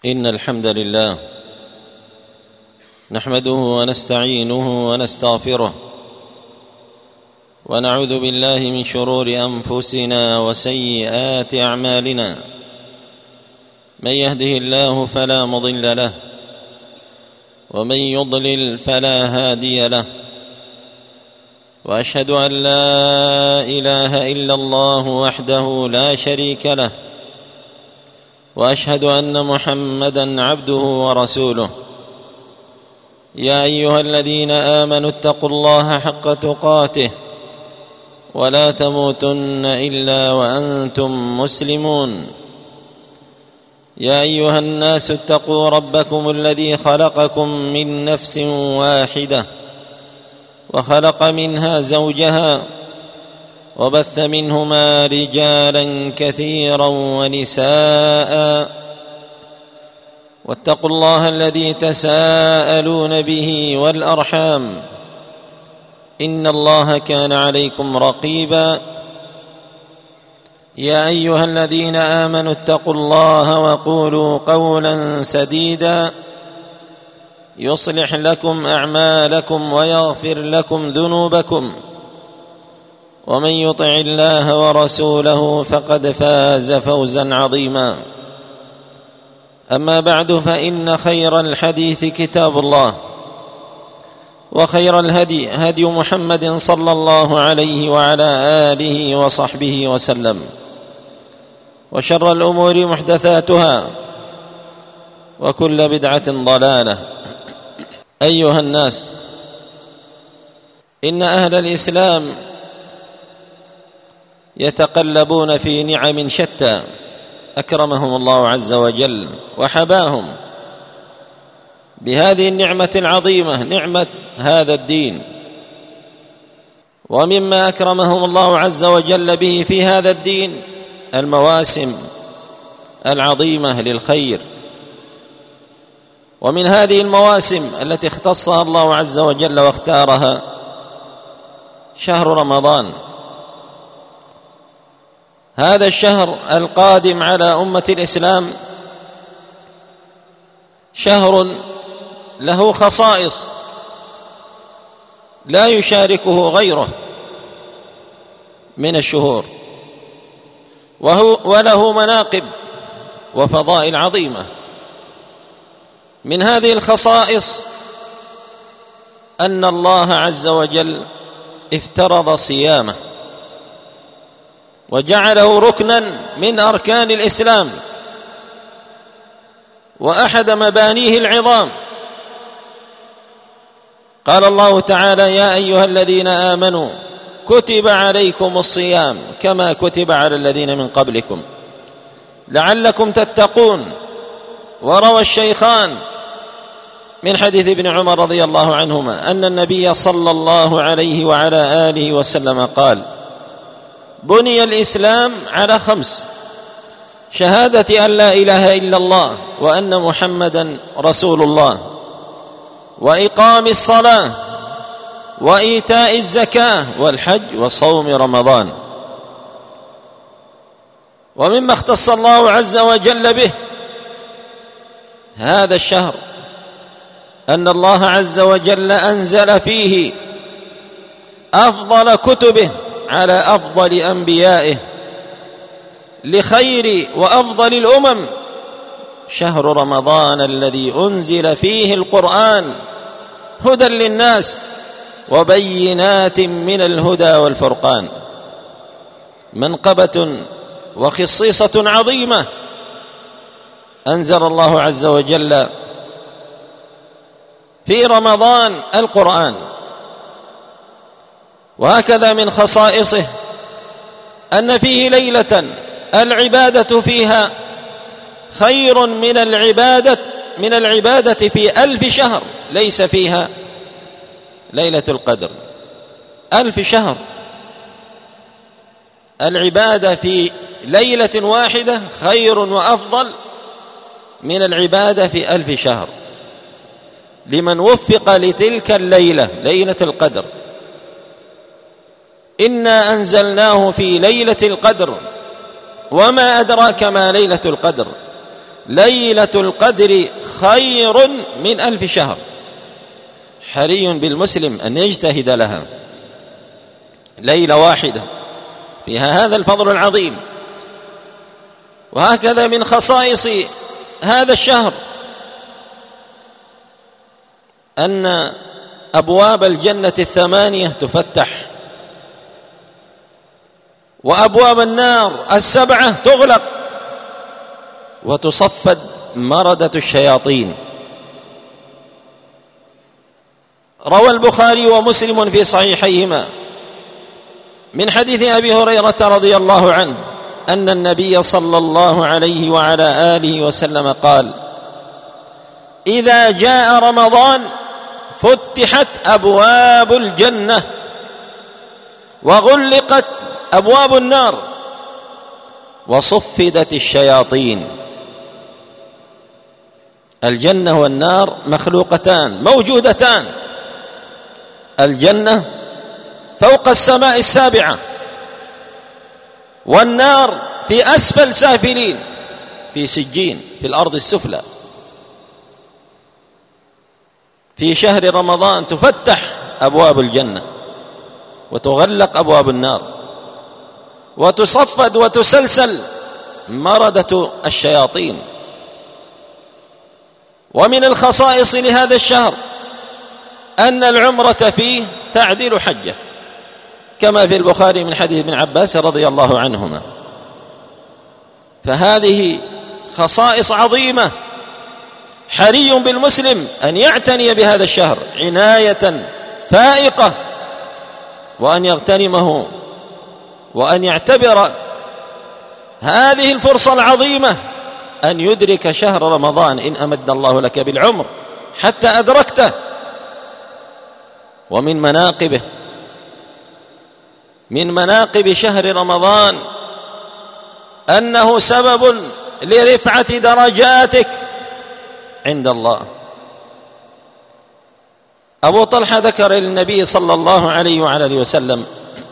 إن الحمد لله نحمده ونستعينه ونستغفره ونعوذ بالله من شرور أنفسنا وسيئات أعمالنا. من يهده الله فلا مضل له ومن يضلل فلا هادي له، وأشهد أن لا إله إلا الله وحده لا شريك له، وأشهد أن محمدًا عبده ورسوله. يا أيها الذين آمنوا اتقوا الله حق تقاته ولا تموتن إلا وأنتم مسلمون. يا أيها الناس اتقوا ربكم الذي خلقكم من نفس واحدة وخلق منها زوجها وبث منهما رجالا كثيرا ونساء، واتقوا الله الذي تساءلون به والأرحام إن الله كان عليكم رقيبا. يا أيها الذين آمنوا اتقوا الله وقولوا قولا سديدا يصلح لكم أعمالكم ويغفر لكم ذنوبكم، ومن يطع الله ورسوله فقد فاز فوزا عظيما. أما بعد، فإن خير الحديث كتاب الله، وخير الهدي هدي محمد صلى الله عليه وعلى آله وصحبه وسلم، وشر الأمور محدثاتها، وكل بدعة ضلالة. أيها الناس، إن أهل الإسلام يتقلبون في نعم شتى أكرمهم الله عز وجل وحباهم بهذه النعمة العظيمة، نعمة هذا الدين. ومما أكرمهم الله عز وجل به في هذا الدين المواسم العظيمة للخير. ومن هذه المواسم التي اختصها الله عز وجل واختارها شهر رمضان، هذا الشهر القادم على أمة الإسلام شهر له خصائص لا يشاركه غيره من الشهور، وله مناقب وفضائل عظيمة. من هذه الخصائص أن الله عز وجل افترض صيامه وجعله ركنا من أركان الإسلام وأحد مبانيه العظام. قال الله تعالى: يا أيها الذين آمنوا كتب عليكم الصيام كما كتب على الذين من قبلكم لعلكم تتقون. وروى الشيخان من حديث ابن عمر رضي الله عنهما أن النبي صلى الله عليه وعلى آله وسلم قال: بني الإسلام على 5: شهادة أن لا إله إلا الله وأن محمدا رسول الله، وإقام الصلاة، وإيتاء الزكاة، والحج، وصوم رمضان. ومما اختص الله عز وجل به هذا الشهر أن الله عز وجل أنزل فيه أفضل كتبه على أفضل أنبيائه لخير وأفضل الأمم، شهر رمضان الذي أنزل فيه القرآن هدى للناس وبينات من الهدى والفرقان. منقبة وخصيصة عظيمة أنزل الله عز وجل في رمضان القرآن. وهكذا من خصائصه أن فيه ليلة العبادة فيها خير من العبادة في 1000 شهر ليس فيها ليلة القدر. 1000 شهر العبادة في ليلة واحدة خير وأفضل من العبادة في 1000 شهر لمن وفق لتلك الليلة، ليلة القدر. إنا أنزلناه في ليلة القدر وما أدراك ما ليلة القدر، ليلة القدر خير من 1000 شهر. حري بالمسلم أن يجتهد لها، ليلة واحدة فيها هذا الفضل العظيم. وهكذا من خصائص هذا الشهر أن أبواب الجنة 8 تفتح، وأبواب النار 7 تغلق، وتصفد مردة الشياطين. روى البخاري ومسلم في صحيحيهما من حديث أبي هريرة رضي الله عنه أن النبي صلى الله عليه وعلى آله وسلم قال: إذا جاء رمضان فتحت أبواب الجنة وغلقت أبواب النار وصفدت الشياطين. الجنة والنار مخلوقتان موجودتان، الجنة فوق السماء 7، والنار في أسفل سافلين في سجين في الأرض السفلى. في شهر رمضان تفتح أبواب الجنة وتغلق أبواب النار وتصفد وتسلسل مردة الشياطين. ومن الخصائص لهذا الشهر أن العمرة فيه تعدل حجة، كما في البخاري من حديث ابن عباس رضي الله عنهما. فهذه خصائص عظيمة، حري بالمسلم أن يعتني بهذا الشهر عناية فائقة، وأن يغتنمه، وأن يعتبر هذه الفرصة العظيمة أن يدرك شهر رمضان إن أمد الله لك بالعمر حتى أدركته. ومن مناقبه، من مناقب شهر رمضان أنه سبب لرفعة درجاتك عند الله. أبو طلحة ذكر للنبي صلى الله عليه وعلى آله وسلم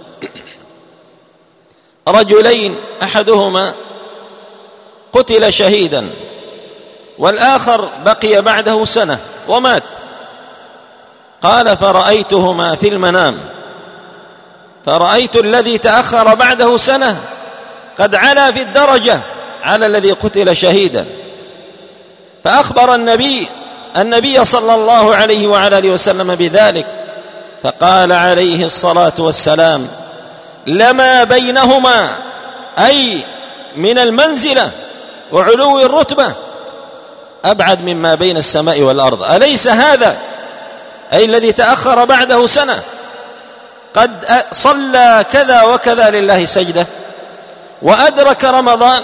رجلين أحدهما قتل شهيدا والآخر بقي بعده سنة ومات. قال: فرأيتهما في المنام، فرأيت الذي تأخر بعده سنة قد علا في الدرجة على الذي قتل شهيدا. فأخبر النبي صلى الله عليه وعلى آله وسلم بذلك، فقال عليه الصلاة والسلام: لما بينهما، أي من المنزلة وعلو الرتبة، أبعد مما بين السماء والأرض. أليس هذا أي الذي تأخر بعده سنة قد صلى كذا وكذا لله سجدة وأدرك رمضان؟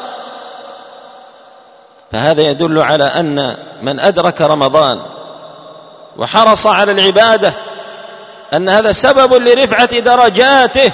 فهذا يدل على أن من أدرك رمضان وحرص على العبادة أن هذا سبب لرفعة درجاته،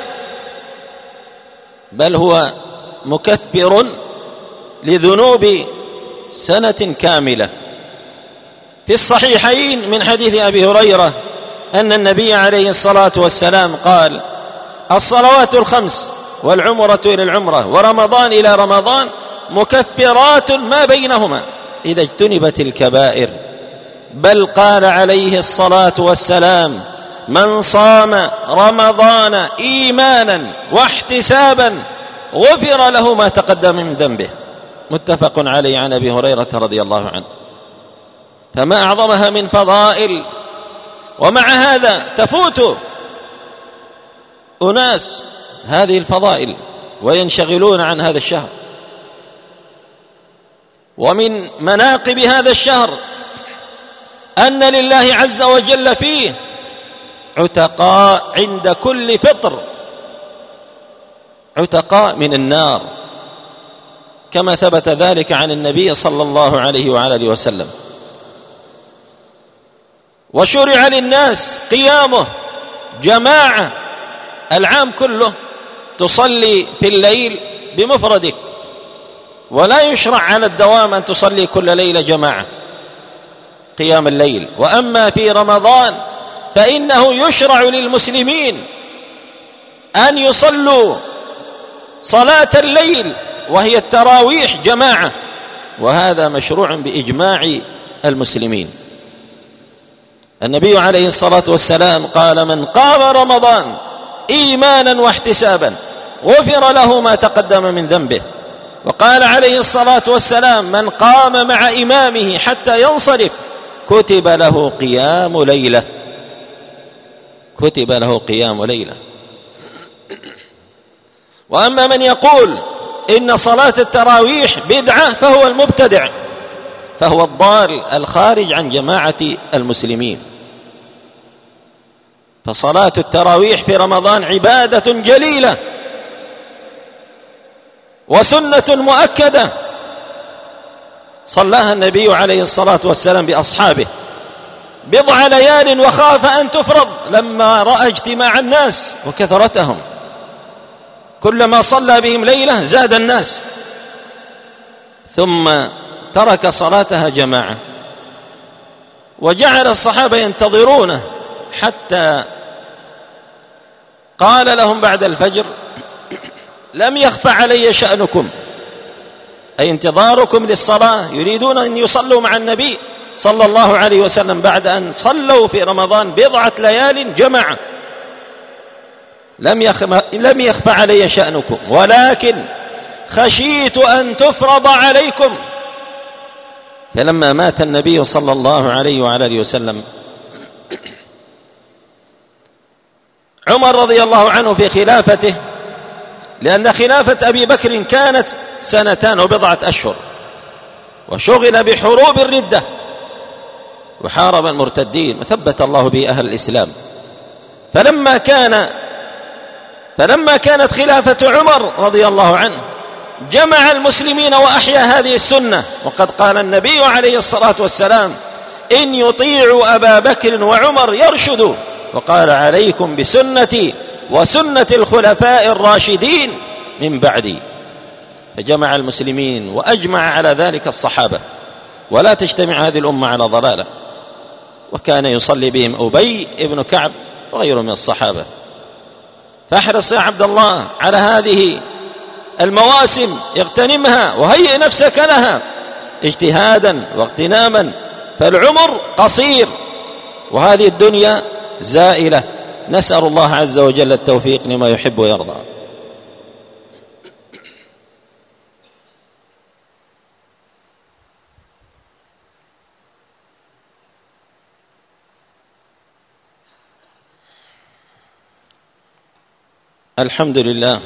بل هو مكفر لذنوب سنة كاملة. في الصحيحين من حديث أبي هريرة أن النبي عليه الصلاة والسلام قال: الصلوات الخمس والعمرة إلى العمرة ورمضان إلى رمضان مكفرات ما بينهما إذا اجتنبت الكبائر. بل قال عليه الصلاة والسلام: من صام رمضان إيمانا واحتسابا غفر له ما تقدم من ذنبه. متفق عليه عن أبي هريرة رضي الله عنه. فما أعظمها من فضائل. ومع هذا تفوت أناس هذه الفضائل وينشغلون عن هذا الشهر. ومن مناقب هذا الشهر أن لله عز وجل فيه عتقاء عند كل فطر، عتقاء من النار، كما ثبت ذلك عن النبي صلى الله عليه وعلى آله وسلم. وشرع للناس قيامه جماعة العام كله، تصلي في الليل بمفردك، ولا يشرع على الدوام أن تصلي كل ليلة جماعة قيام الليل. وأما في رمضان فإنه يشرع للمسلمين أن يصلوا صلاة الليل وهي التراويح جماعة، وهذا مشروع بإجماع المسلمين. النبي عليه الصلاة والسلام قال: من قام رمضان إيمانا واحتسابا غفر له ما تقدم من ذنبه. وقال عليه الصلاة والسلام: من قام مع إمامه حتى ينصرف كتب له قيام ليلة. كتب له قيام ليلة. وأما من يقول إن صلاة التراويح بدعة فهو المبتدع، فهو الضال الخارج عن جماعة المسلمين. فصلاة التراويح في رمضان عبادة جليلة وسنة مؤكدة صلاها النبي عليه الصلاة والسلام بأصحابه 10 ليال وخاف أن تفرض لما رأى اجتماع الناس وكثرتهم، كلما صلى بهم ليلة زاد الناس، ثم ترك صلاتها جماعة وجعل الصحابة ينتظرونه حتى قال لهم بعد الفجر: لم يخف علي شأنكم، أي انتظاركم للصلاة، يريدون أن يصلوا مع النبي صلى الله عليه وسلم بعد أن صلوا في رمضان 10 ليال جماعة. لم يخف علي شأنكم ولكن خشيت أن تفرض عليكم. فلما مات النبي صلى الله عليه وعلى آله وسلم، عمر رضي الله عنه في خلافته، لأن خلافة أبي بكر كانت 2 و10 أشهر، وشغل بحروب الردة وحارب المرتدين وثبت الله به أهل الإسلام. فلما كانت خلافة عمر رضي الله عنه جمع المسلمين وأحيا هذه السنة، وقد قال النبي عليه الصلاة والسلام: إن يطيعوا أبا بكر وعمر يرشدوا، وقال: عليكم بسنتي وسنة الخلفاء الراشدين من بعدي. فجمع المسلمين وأجمع على ذلك الصحابة، ولا تجتمع هذه الأمة على ضلالة. وكان يصلي بهم أبي ابن كعب وغيره من الصحابة. فاحرص يا عبد الله على هذه المواسم، اغتنمها وهيئ نفسك لها اجتهادا واغتناما، فالعمر قصير وهذه الدنيا زائلة. نسأل الله عز وجل التوفيق لما يحب ويرضى. الحمد لله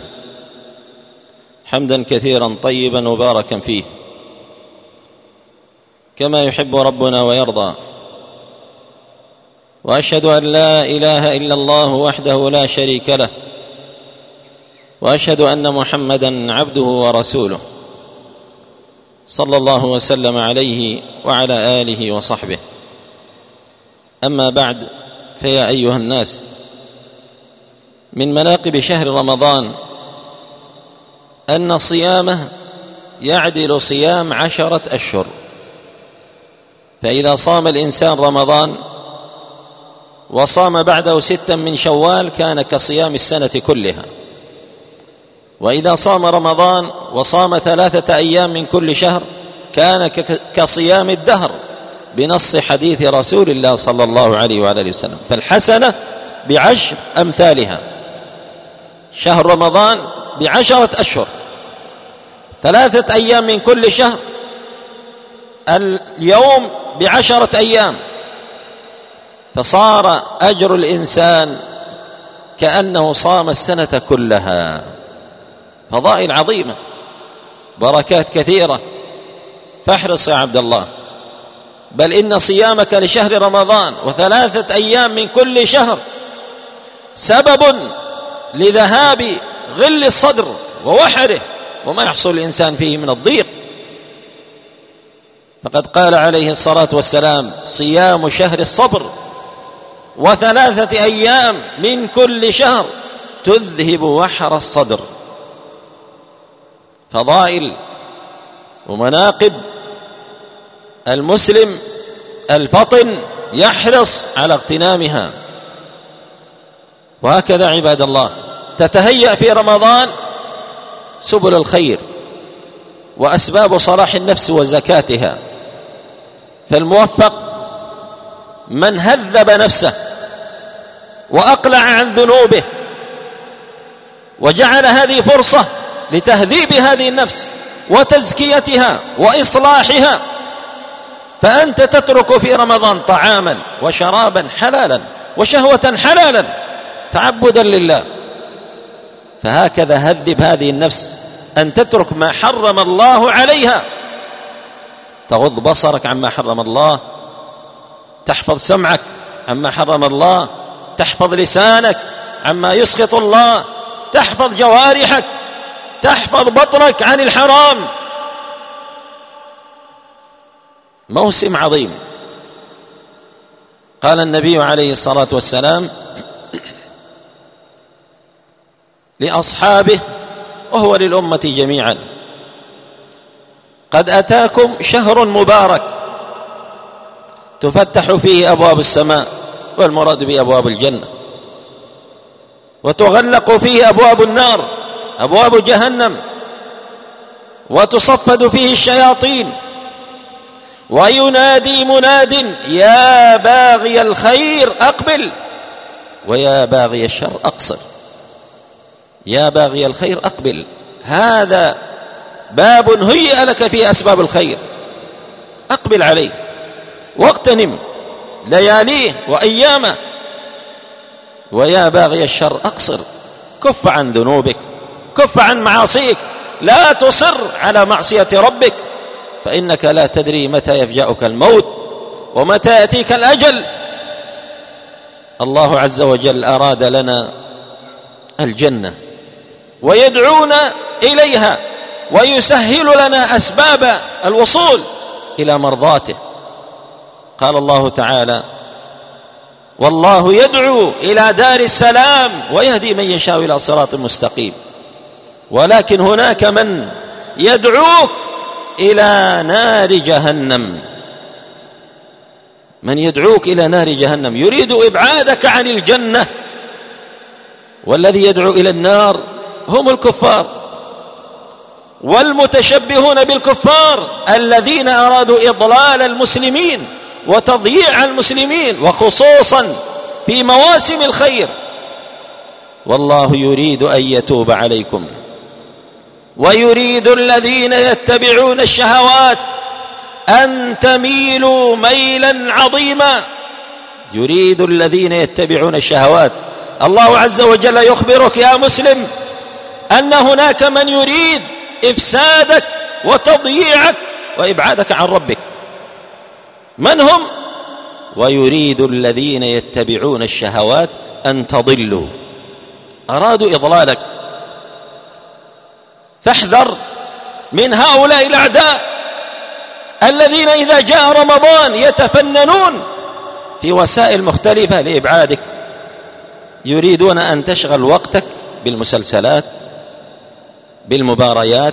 حمدا كثيرا طيبا مباركا فيه كما يحب ربنا ويرضى. وأشهد أن لا إله إلا الله وحده لا شريك له، وأشهد أن محمدا عبده ورسوله صلى الله وسلم عليه وعلى آله وصحبه. أما بعد، فيا أيها الناس، من مناقب شهر رمضان أن صيامه يعدل صيام 10 أشهر. فإذا صام الإنسان رمضان وصام بعده 6 من شوال كان كصيام السنة كلها. وإذا صام رمضان وصام 3 أيام من كل شهر كان كصيام الدهر، بنص حديث رسول الله صلى الله عليه وعلى آله وسلم. فالحسنة ب10 أمثالها. شهر رمضان ب10 أشهر، 3 أيام من كل شهر، اليوم ب10 أيام، فصار أجر الإنسان كأنه صام السنة كلها. فضائل عظيمة، بركات كثيرة. فاحرص يا عبد الله، بل إن صيامك لشهر رمضان و3 أيام من كل شهر سبب لذهاب غل الصدر ووحره وما يحصل الإنسان فيه من الضيق. فقد قال عليه الصلاة والسلام: صيام شهر الصبر و3 أيام من كل شهر تذهب وحر الصدر. فضائل ومناقب المسلم الفطن يحرص على اغتنامها. وهكذا عباد الله تتهيأ في رمضان سبل الخير وأسباب صلاح النفس وزكاتها. فالموفق من هذب نفسه وأقلع عن ذنوبه وجعل هذه فرصة لتهذيب هذه النفس وتزكيتها وإصلاحها. فأنت تترك في رمضان طعاما وشرابا حلالا وشهوة حلالا تعبدا لله. فهكذا هذب هذه النفس، أن تترك ما حرم الله عليها، تغض بصرك عما حرم الله، تحفظ سمعك عما حرم الله، تحفظ لسانك عما يسخط الله، تحفظ جوارحك، تحفظ بطنك عن الحرام. موسم عظيم. قال النبي عليه الصلاة والسلام لأصحابه وهو للأمة جميعا: قد أتاكم شهر مبارك تفتح فيه أبواب السماء، والمراد بأبواب الجنة، وتغلق فيه أبواب النار، أبواب جهنم، وتصفد فيه الشياطين، وينادي مناد: يا باغي الخير أقبل، ويا باغي الشر أقصر. يا باغي الخير أقبل، هذا باب هيئ لك في أسباب الخير، أقبل عليه واغتنم لياليه وأيامه. ويا باغي الشر أقصر، كف عن ذنوبك، كف عن معاصيك، لا تصر على معصية ربك، فإنك لا تدري متى يفجأك الموت ومتى يأتيك الأجل. الله عز وجل أراد لنا الجنة ويدعونا إليها ويسهل لنا أسباب الوصول إلى مرضاته. قال الله تعالى: والله يدعو إلى دار السلام ويهدي من يشاء إلى صراط مستقيم. ولكن هناك من يدعوك إلى نار جهنم، من يدعوك إلى نار جهنم، يريد إبعادك عن الجنة. والذي يدعو إلى النار هم الكفار والمتشبهون بالكفار الذين أرادوا إضلال المسلمين وتضييع المسلمين، وخصوصا في مواسم الخير. والله يريد أن يتوب عليكم ويريد الذين يتبعون الشهوات أن تميلوا ميلا عظيما. يريد الذين يتبعون الشهوات. الله عز وجل يخبرك يا مسلم أن هناك من يريد إفسادك وتضييعك وإبعادك عن ربك. من هم؟ ويريد الذين يتبعون الشهوات أن تضلوا، أرادوا إضلالك. فاحذر من هؤلاء الأعداء الذين إذا جاء رمضان يتفننون في وسائل مختلفة لإبعادك. يريدون أن تشغل وقتك بالمسلسلات، بالمباريات،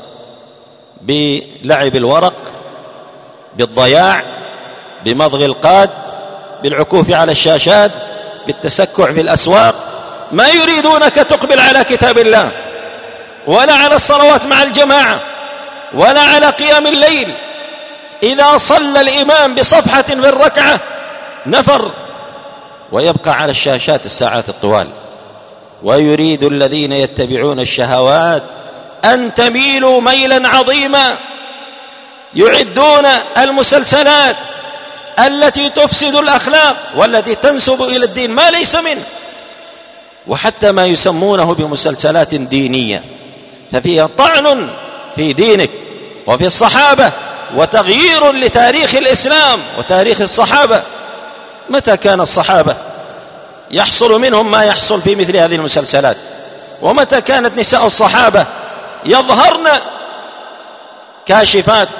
بلعب الورق، بالضياع، بمضغ القاد، بالعكوف على الشاشات، بالتسكع في الأسواق. ما يريدونك تقبل على كتاب الله، ولا على الصلوات مع الجماعة، ولا على قيام الليل. إذا صلى الإمام بصفحة في الركعة نفر ويبقى على الشاشات الساعات الطوال. ويريد الذين يتبعون الشهوات أن تميلوا ميلا عظيما. يعدون المسلسلات التي تفسد الأخلاق والتي تنسب إلى الدين ما ليس منه، وحتى ما يسمونه بمسلسلات دينية، ففيها طعن في دينك وفي الصحابة وتغيير لتاريخ الإسلام وتاريخ الصحابة. متى كان الصحابة يحصل منهم ما يحصل في مثل هذه المسلسلات؟ ومتى كانت نساء الصحابة يظهرن كاشفات؟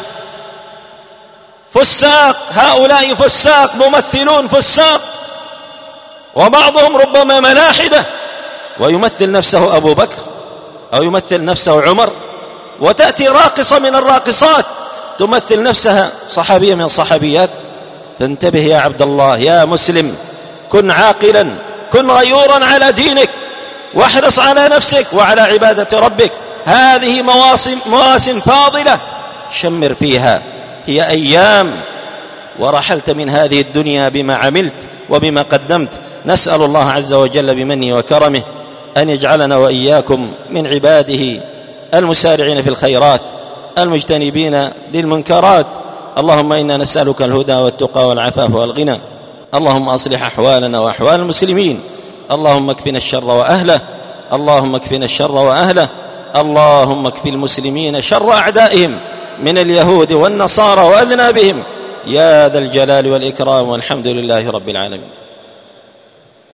فساق، هؤلاء فساق، ممثلون فساق، وبعضهم ربما ملاحدة، ويمثل نفسه أبو بكر أو يمثل نفسه عمر، وتأتي راقصة من الراقصات تمثل نفسها صحابية من الصحابيات. فانتبه يا عبد الله يا مسلم، كن عاقلا، كن غيورا على دينك، واحرص على نفسك وعلى عبادة ربك، هذه مواسم فاضلة شمر فيها، هي أيام، ورحلت من هذه الدنيا بما عملت وبما قدمت. نسأل الله عز وجل بمنه وكرمه أن يجعلنا وإياكم من عباده المسارعين في الخيرات المجتنبين للمنكرات. اللهم إنا نسألك الهدى والتقى والعفاف والغنى. اللهم أصلح أحوالنا وأحوال المسلمين. اللهم اكفنا الشر وأهله. اللهم اكفنا الشر وأهله. اللهم اكف المسلمين شر أعدائهم من اليهود والنصارى وأذنابهم يا ذا الجلال والإكرام، والحمد لله رب العالمين.